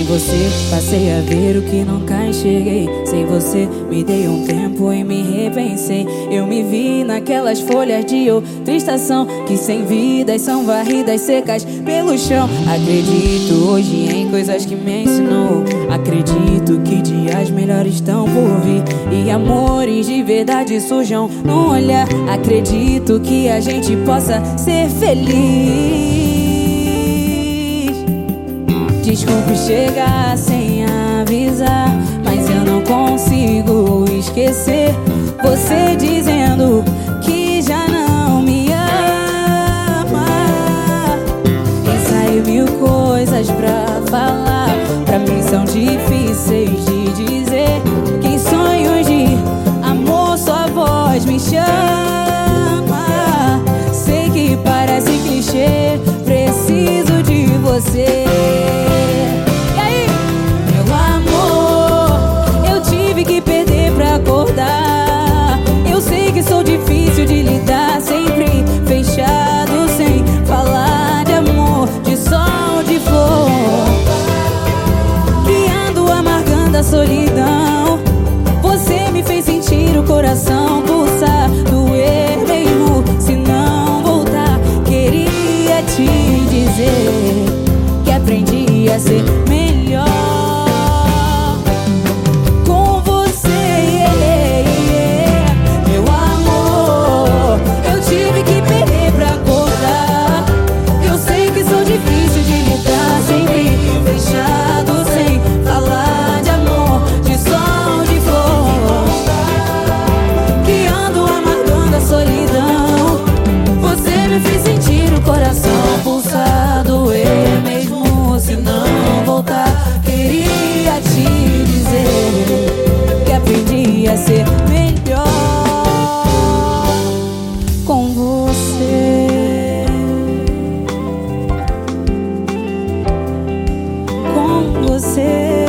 você passei a ver o que nunca enxerguei. Sem você me dei um tempo e me repensei. Eu me vi naquelas folhas de outra estação, que sem vidas são varridas secas pelo chão. Acredito hoje em coisas que me ensinou. Acredito que dias melhores estão por vir e amores de verdade surjam no olhar. Acredito que a gente possa ser feliz. Desculpe chegar sem avisar, mas eu não consigo esquecer você dizendo que já não me ama. Ensaiei mil coisas pra falar, pra mim são difíceis de dizer. Que em sonhos de amor sua voz me chama. Sei que parece clichê, preciso de você. Eu sei que sou difícil de lidar, sempre fechado, sem falar de amor, de sol, de flor, que ando amargando a solidão. Você me fez sentir o coração pulsar, doer mesmo se não voltar. Queria te dizer que aprendi a ser melhor. A ser melhor com você, com você,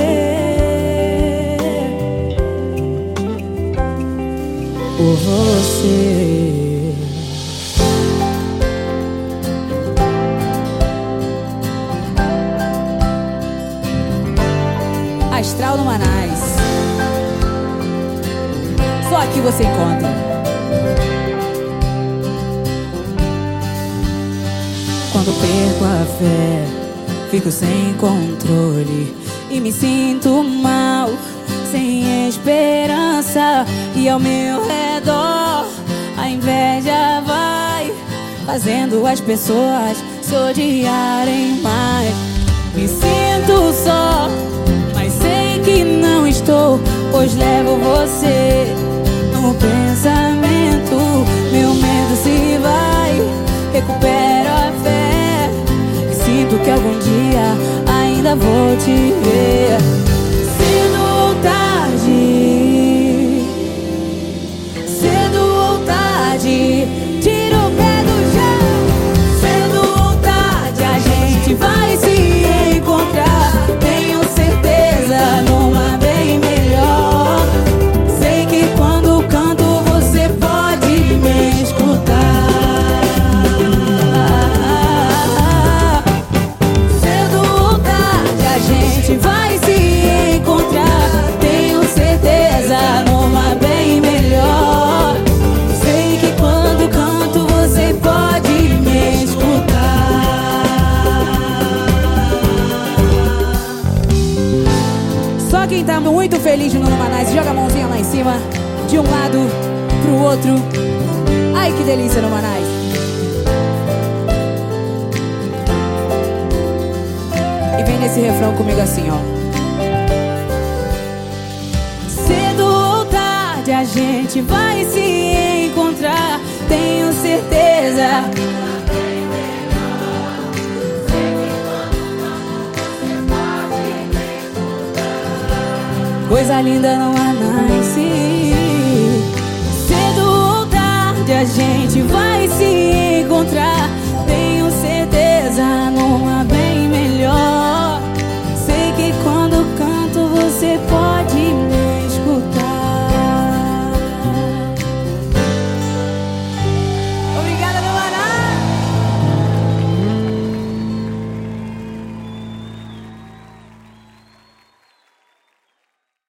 por você. Astral no Manais. Só aqui você encontra. Quando perco a fé, fico sem controle e me sinto mal, sem esperança. E ao meu redor a inveja vai fazendo as pessoas se odiarem mais. Me sinto só, mas sei que não estou, pois levo você no pensamento. Meu medo se vai, recupero a fé e sinto que algum dia ainda vou te ver. Cedo ou tarde, cedo ou tarde, tira o pé do chão. Cedo ou tarde a gente vai se encontrar. Tenho certeza numa bem melhor. Sei que quando canto você pode me escutar. Cedo ou tarde a gente vai se encontrar. Tenho certeza numa bem melhor. Sei que quando canto você pode me escutar. Só quem tá muito feliz no Manais, joga a mãozinha lá em cima, de um lado pro outro. Ai, que delícia no Manais. E vem nesse refrão comigo assim, ó. Cedo ou tarde a gente vai se encontrar. Tenho certeza. Coisa linda não há nasce. Cedo ou tarde a gente vai se encontrar. Tenho certeza numa bem